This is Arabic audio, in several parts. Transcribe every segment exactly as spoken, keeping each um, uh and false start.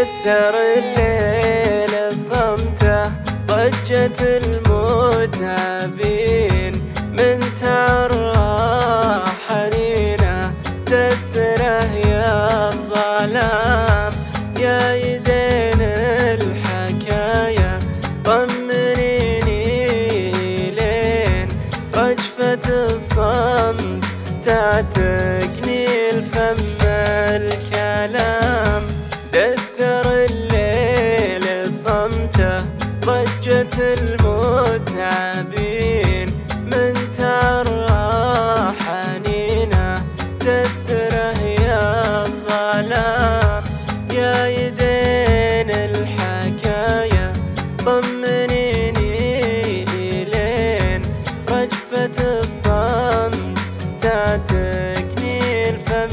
دثر الليل صمته ضجة المتعبين من ترى حنينه دثره يا الظلام يا يدين الحكايا طمنيني لين رجفة الصمت تعتقني الفم الكلام دثر الليل صمته ضجة المتعبين من ترى حنينه دثره يا الظلام يا يدين الحكايا طمنيني لين رجفة الصمت تعتقني الفم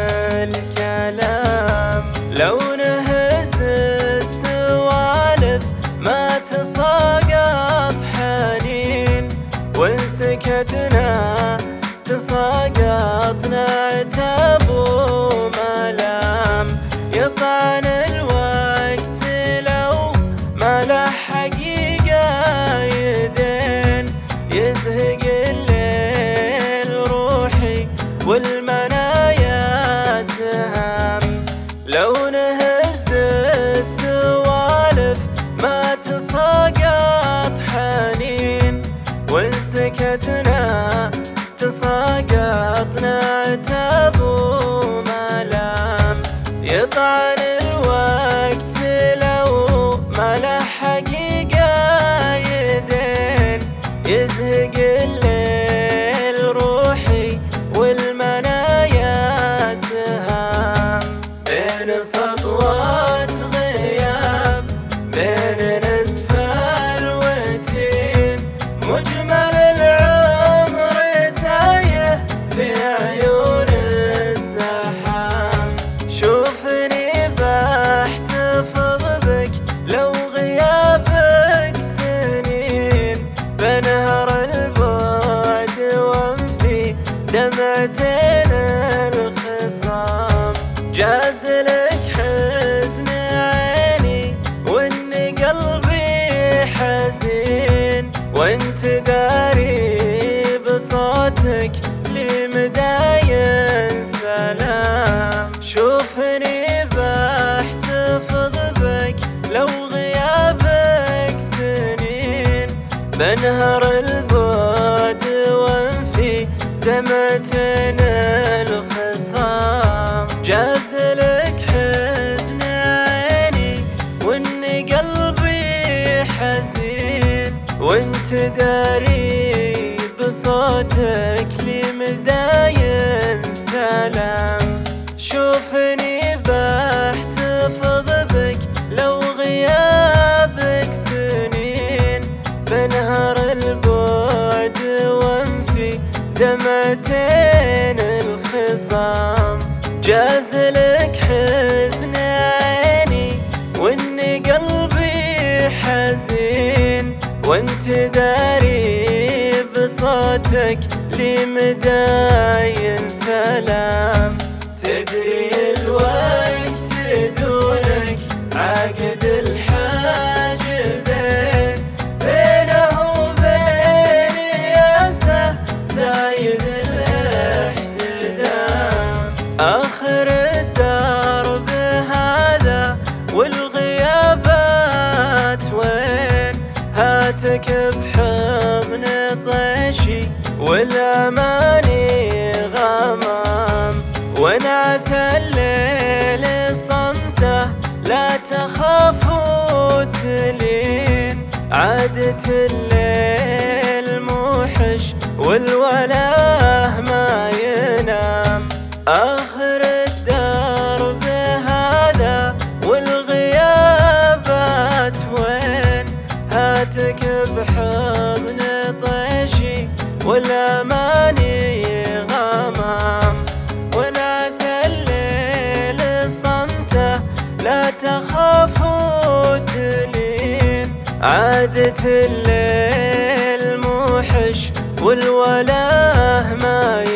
الكلام لو نهز السوالف ما تساقط حنين وإن سكتنا تساقط نعتب وملام يطعن الوقت لو ما له حقيقة يدين يزهق الليل روحي والمنايا سهام لو نهز السوالف ما تساقط حنين وإن سكتنا تساقط نعتب وملام يطعن الوقت لو ما له حقيقة يدين يزهق الليل روحي والمنايا سهام بين سطوات غياب بين نزف الوتين مجمل العمر تايه في عيون الزحام شوفني بحتفظ بك لو غيابك سنين بنهر البعد وانفي دمعتين الخصام جاز لك حزن عيني وان قلبي حزين وانت داري بصوتك لمداين سلام شوفني بحتفظ بك لو غيابك سنين بنهر البعد وانفي دمعتين الخصام جاز لك حزن عيني وان قلبي حزين وانت داري بصوتك لمداين سلام شوفني بحتفظ بك لو غيابك سنين بنهر البعد وانفي دمعتين الخصام جاز لك حزن عيني وان قلبي حزين وانت داري بصوتك لمداين سلام تدري الوقت دونك عقد الحاجبين بينه وبين ياسه زايد الاحتدام آخر الدرب هذا والغيابات وين هاتك بحضن طيشي والأماني غمام ونعث الليل صمته لا تخاف وتلين عادة الليل موحش والوله ما ينام آخر الدرب هذا والغيابات وين هاتك بحضن طيشي والأماني غمام ونعث الليل صمته لا تخاف وتلين عادة الليل موحش والوله ما